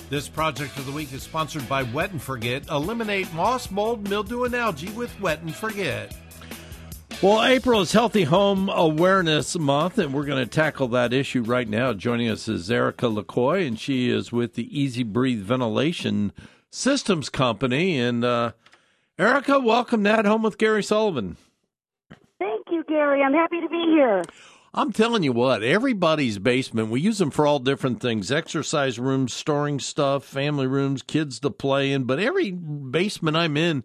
This project of the week is sponsored by Wet and Forget. Eliminate moss, mold, mildew, and algae with Wet and Forget. Well, April is Healthy Home Awareness Month, and we're going to tackle that issue right now. Joining us is Erica LaCoy, and she is with the Easy Breathe Ventilation Systems Company. And Erica, welcome to At Home with Gary Sullivan. Thank you, Gary. I'm happy to be here. I'm telling you what, everybody's basement, we use them for all different things, exercise rooms, storing stuff, family rooms, kids to play in, but every basement I'm in,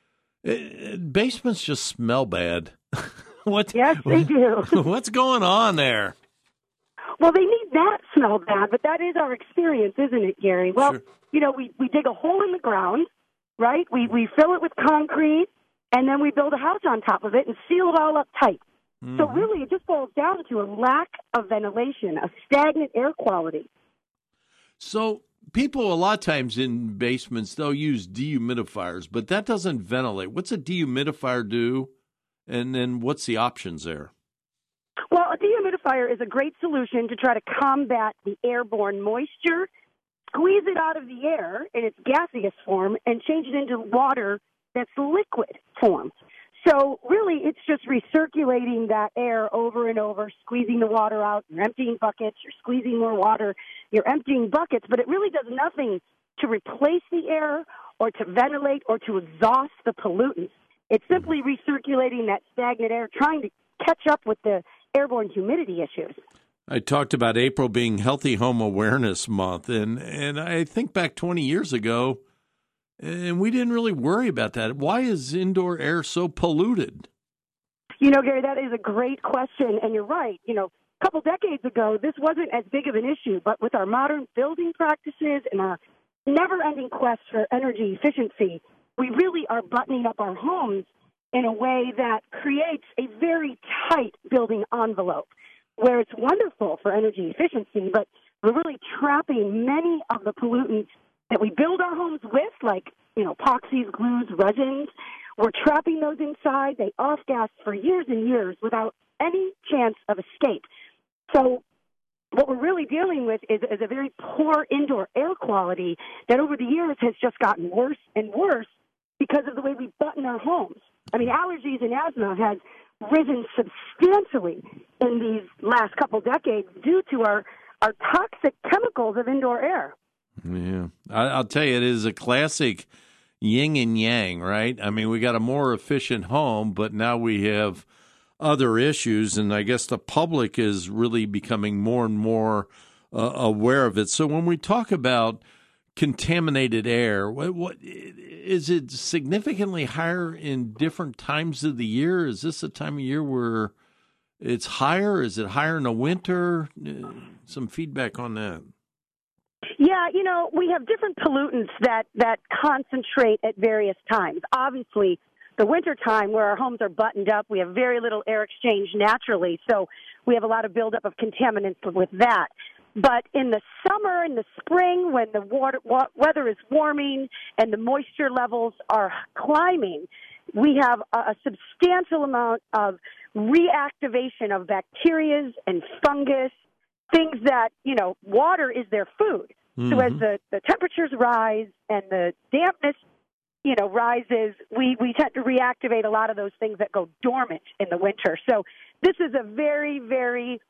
basements just smell bad. Yes, they do. What's going on there? Well, they need that smell bad, but that is our experience, isn't it, Gary? Well, Sure. you know, we dig a hole in the ground, right? We fill it with concrete, and then we build a house on top of it and seal it all up tight. Mm-hmm. So really, it just boils down to a lack of ventilation, a stagnant air quality. So people a lot of times in basements, they'll use dehumidifiers, but that doesn't ventilate. What's a dehumidifier do? And then what's the options there? Well, a dehumidifier is a great solution to try to combat the airborne moisture, squeeze it out of the air in its gaseous form, and change it into water that's liquid form. So really, it's just recirculating that air over and over, squeezing the water out. You're emptying buckets, you're squeezing more water, you're emptying buckets, but it really does nothing to replace the air or to ventilate or to exhaust the pollutants. It's simply recirculating that stagnant air, trying to catch up with the airborne humidity issues. I talked about April being Healthy Home Awareness Month, and I think back 20 years ago, and we didn't really worry about that. Why is indoor air so polluted? You know, Gary, that is a great question, and you're right. You know, a couple decades ago, this wasn't as big of an issue, but with our modern building practices and our never-ending quest for energy efficiency, we really are buttoning up our homes in a way that creates a very tight building envelope, where it's wonderful for energy efficiency, but we're really trapping many of the pollutants that we build our homes with, like, you know, epoxies, glues, resins. We're trapping those inside. They off-gas for years and years without any chance of escape. So what we're really dealing with is a very poor indoor air quality that over the years has just gotten worse and worse because of the way we button our homes. I mean, allergies and asthma has risen substantially in these last couple decades due to our toxic chemicals of indoor air. Yeah, I'll tell you, it is a classic yin and yang, right? I mean, we got a more efficient home, but now we have other issues, and I guess the public is really becoming more and more aware of it. So when we talk about contaminated air, what is it significantly higher in different times of the year? Is this a time of year where it's higher? Is it higher in the winter? Some feedback on that. Yeah, you know, we have different pollutants that concentrate at various times. Obviously, the winter time where our homes are buttoned up, we have very little air exchange naturally, so we have a lot of buildup of contaminants with that. But in the summer and the spring, when the weather is warming and the moisture levels are climbing, we have a substantial amount of reactivation of bacteria and fungus, things that, you know, water is their food. Mm-hmm. So as the temperatures rise and the dampness, you know, rises, we tend to reactivate a lot of those things that go dormant in the winter. So this is a very, very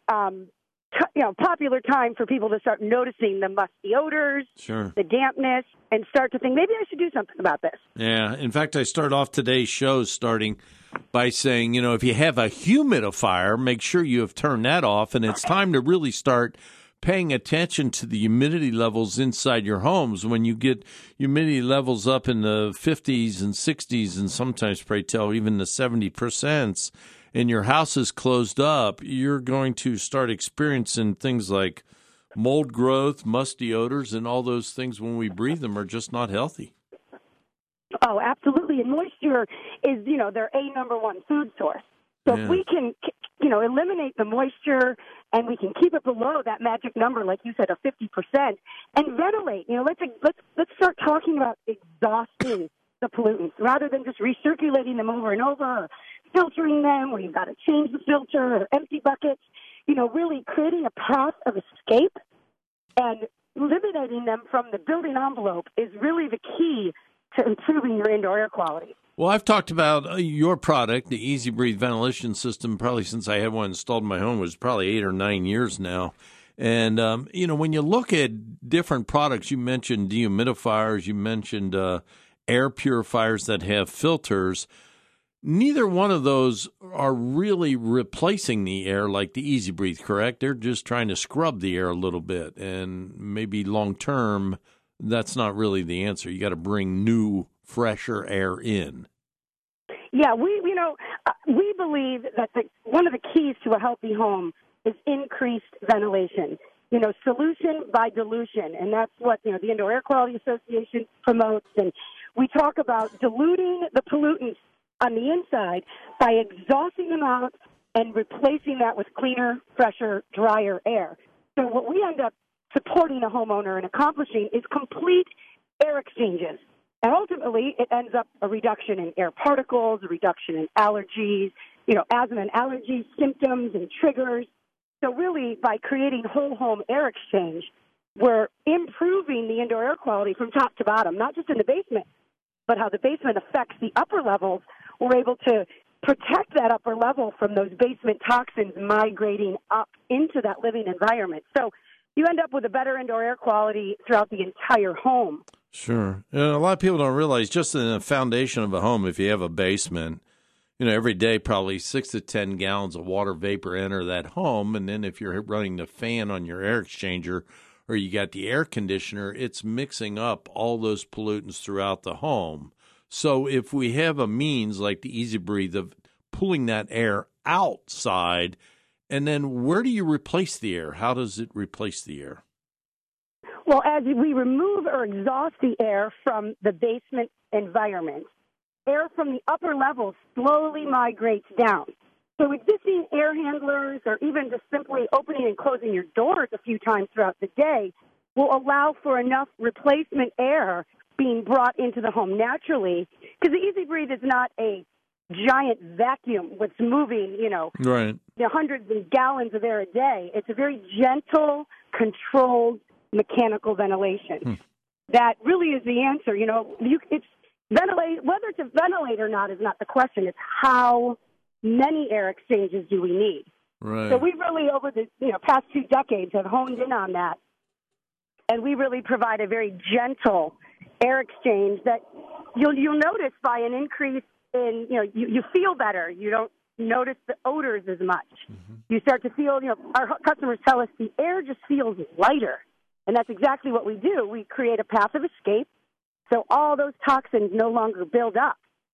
popular time for people to start noticing the musty odors, sure, the dampness, and start to think, maybe I should do something about this. Yeah. In fact, I start off today's show starting by saying, you know, if you have a humidifier, make sure you have turned that off, and it's time to really start paying attention to the humidity levels inside your homes. When you get humidity levels up in the 50s and 60s and sometimes, pray tell, even the 70%, and your house is closed up, you're going to start experiencing things like mold growth, musty odors, and all those things when we breathe them are just not healthy. Oh, absolutely. And moisture is, you know, their number one food source. So if we can, you know, eliminate the moisture and we can keep it below that magic number, like you said, of 50%, and ventilate, you know, let's start talking about exhausting the pollutants rather than just recirculating them over and over, or filtering them where you've got to change the filter or empty buckets, you know, really creating a path of escape and eliminating them from the building envelope is really the key to improving your indoor air quality. Well, I've talked about your product, the Easy Breathe ventilation system, probably since I had one installed in my home, was probably 8 or 9 years now. And, when you look at different products, you mentioned dehumidifiers, you mentioned air purifiers that have filters. Neither one of those are really replacing the air like the Easy Breathe, correct? They're just trying to scrub the air a little bit. And maybe long term, that's not really the answer. You got to bring new, fresher air in. Yeah, we believe that one of the keys to a healthy home is increased ventilation. Solution by dilution, and that's what the Indoor Air Quality Association promotes. And we talk about diluting the pollutants on the inside by exhausting them out and replacing that with cleaner, fresher, drier air. So what we end up supporting a homeowner and accomplishing is complete air exchanges. And ultimately, it ends up a reduction in air particles, a reduction in allergies, asthma and allergy symptoms and triggers. So really, by creating whole home air exchange, we're improving the indoor air quality from top to bottom, not just in the basement, but how the basement affects the upper levels. We're able to protect that upper level from those basement toxins migrating up into that living environment. So you end up with a better indoor air quality throughout the entire home. Sure. And a lot of people don't realize just in the foundation of a home, if you have a basement, every day probably 6 to 10 gallons of water vapor enter that home. And then if you're running the fan on your air exchanger or you got the air conditioner, it's mixing up all those pollutants throughout the home. So if we have a means like the Easy Breathe of pulling that air outside, and then where do you replace the air? How does it replace the air? Well, as we remove or exhaust the air from the basement environment, air from the upper levels slowly migrates down. So existing air handlers or even just simply opening and closing your doors a few times throughout the day will allow for enough replacement air being brought into the home naturally, because the Easy Breathe is not a giant vacuum that's moving, right, hundreds of gallons of air a day. It's a very gentle, controlled mechanical ventilation. That really is the answer. It's ventilate. Whether it's a ventilate or not is not the question. It's how many air exchanges do we need? Right. So we really, over the past 2 decades, have honed in on that, and we really provide a very gentle air exchange that you'll notice by an increase in you feel better. You don't notice the odors as much. Mm-hmm. You start to feel our customers tell us the air just feels lighter, and that's exactly what we do. We create a path of escape, so all those toxins no longer build up.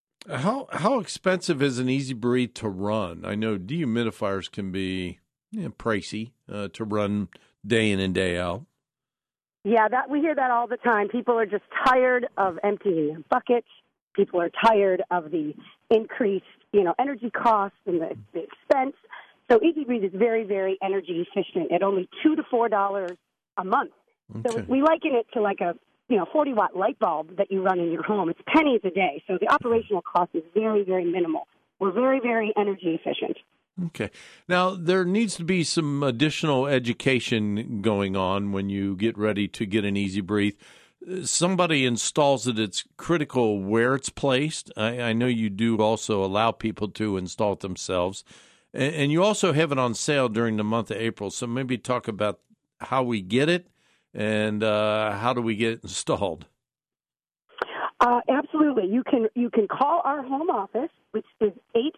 How expensive is an Easy Breathe to run? I know dehumidifiers can be pricey to run day in and day out. Yeah, we hear that all the time. People are just tired of emptying their buckets. People are tired of the increased, energy costs and the expense. So Easy Breathe is very, very energy efficient at only $2 to $4 a month. Okay. So we liken it to like a 40-watt light bulb that you run in your home. It's pennies a day. So the operational cost is very, very minimal. We're very, very energy efficient. Okay. Now, there needs to be some additional education going on when you get ready to get an Easy Breathe. Somebody installs it, it's critical where it's placed. I know you do also allow people to install it themselves. And you also have it on sale during the month of April. So maybe talk about how we get it and how do we get it installed. Absolutely. You can call our home office, which is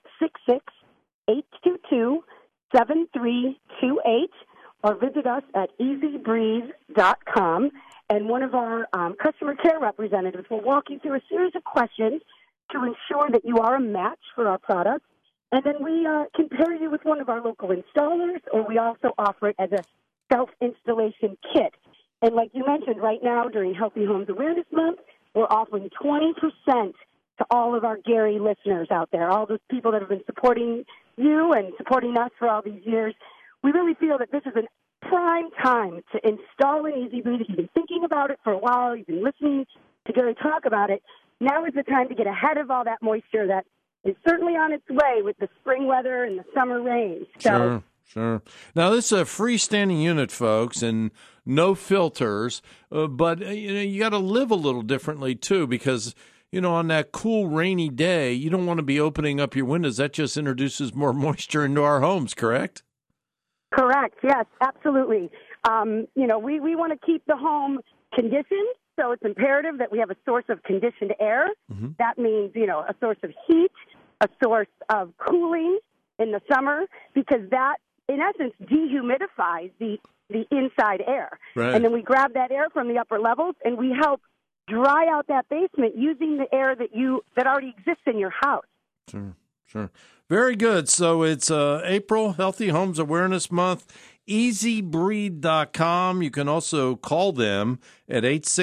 866-822-7328, or visit us at easybreathe.com. And one of our customer care representatives will walk you through a series of questions to ensure that you are a match for our product. And then we can pair you with one of our local installers, or we also offer it as a self-installation kit. And like you mentioned, right now during Healthy Homes Awareness Month, we're offering 20% to all of our Gary listeners out there, all those people that have been supporting you and supporting us for all these years. We really feel that this is a prime time to install an Easy Breathe. If you've been thinking about it for a while, you've been listening to Gary talk about it, now is the time to get ahead of all that moisture that is certainly on its way with the spring weather and the summer rain. So Sure. Now, this is a freestanding unit, folks, and no filters, but you got to live a little differently, too, because, on that cool, rainy day, you don't want to be opening up your windows. That just introduces more moisture into our homes, correct? Correct. Yes, absolutely. We want to keep the home conditioned, so it's imperative that we have a source of conditioned air. Mm-hmm. That means, a source of heat, a source of cooling in the summer, because that, in essence, dehumidifies the inside air. Right. And then we grab that air from the upper levels, and we help dry out that basement using the air that already exists in your house. Sure. Very good. So it's April, Healthy Homes Awareness Month. EasyBreathe.com. You can also call them at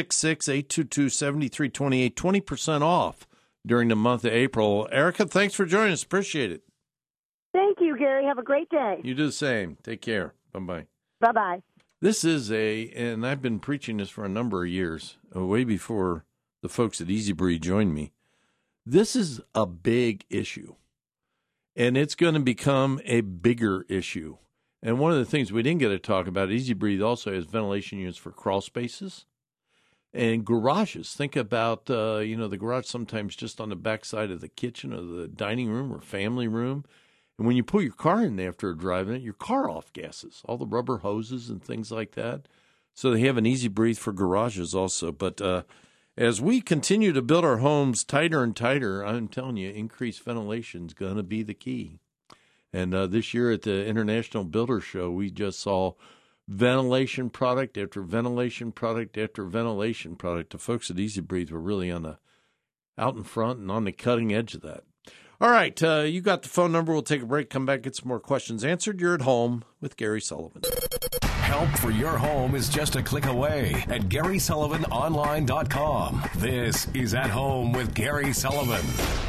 866-822-7328, 20% off during the month of April. Erica, thanks for joining us. Appreciate it. Thank you, Gary. Have a great day. You do the same. Take care. Bye-bye. Bye-bye. This is and I've been preaching this for a number of years, way before the folks at Easy Breathe joined me. This is a big issue, and it's going to become a bigger issue. And one of the things we didn't get to talk about, Easy Breathe also has ventilation units for crawl spaces and garages. Think about, the garage sometimes just on the backside of the kitchen or the dining room or family room. And when you pull your car in after driving it, your car off gases, all the rubber hoses and things like that. So they have an Easy Breathe for garages also. But as we continue to build our homes tighter and tighter, I'm telling you, increased ventilation is going to be the key. And this year at the International Builder Show, we just saw ventilation product after ventilation product after ventilation product. The folks at Easy Breathe were really out in front and on the cutting edge of that. All right, you got the phone number. We'll take a break, come back, get some more questions answered. You're at home with Gary Sullivan. Help for your home is just a click away at GarySullivanOnline.com. This is At Home with Gary Sullivan.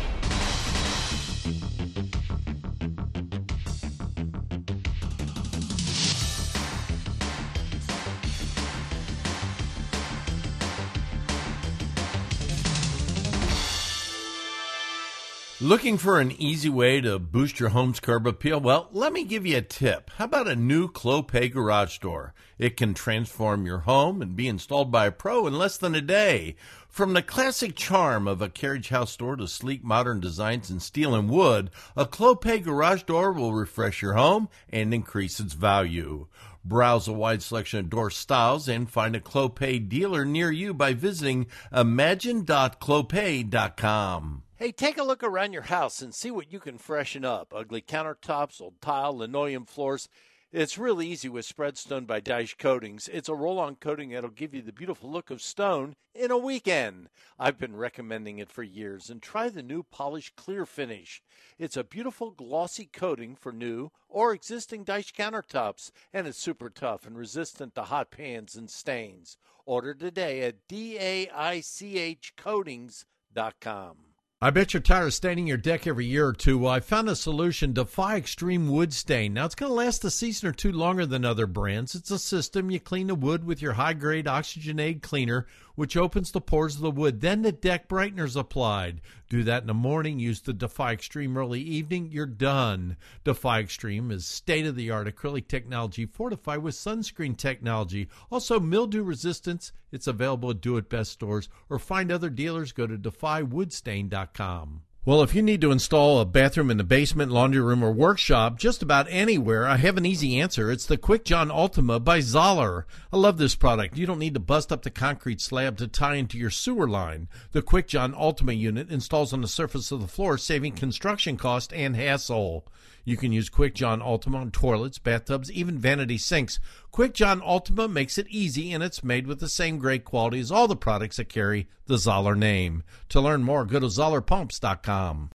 Looking for an easy way to boost your home's curb appeal? Well, let me give you a tip. How about a new Clopay garage door? It can transform your home and be installed by a pro in less than a day. From the classic charm of a carriage house door to sleek modern designs in steel and wood, a Clopay garage door will refresh your home and increase its value. Browse a wide selection of door styles and find a Clopay dealer near you by visiting imagine.clopay.com. Hey, take a look around your house and see what you can freshen up. Ugly countertops, old tile, linoleum floors. It's really easy with Spreadstone by Dyche Coatings. It's a roll-on coating that'll give you the beautiful look of stone in a weekend. I've been recommending it for years, and try the new polished clear finish. It's a beautiful glossy coating for new or existing Dyche countertops, and it's super tough and resistant to hot pans and stains. Order today at DAICHcoatings.com. I bet you're tired of staining your deck every year or two. Well, I found a solution, Defy Extreme Wood Stain. Now, it's going to last a season or two longer than other brands. It's a system. You clean the wood with your high-grade oxygenated cleaner, which opens the pores of the wood. Then the deck brightener's applied. Do that in the morning. Use the Defy Extreme early evening. You're done. Defy Extreme is state-of-the-art acrylic technology fortified with sunscreen technology. Also, mildew resistance. It's available at Do It Best stores or find other dealers. Go to defywoodstain.com. Well, if you need to install a bathroom in the basement, laundry room, or workshop, just about anywhere, I have an easy answer. It's the Quick John Ultima by Zoller. I love this product. You don't need to bust up the concrete slab to tie into your sewer line. The Quick John Ultima unit installs on the surface of the floor, saving construction cost and hassle. You can use Quick John Ultima on toilets, bathtubs, even vanity sinks. Quick John Ultima makes it easy, and it's made with the same great quality as all the products that carry the Zoller name. To learn more, go to ZollerPumps.com.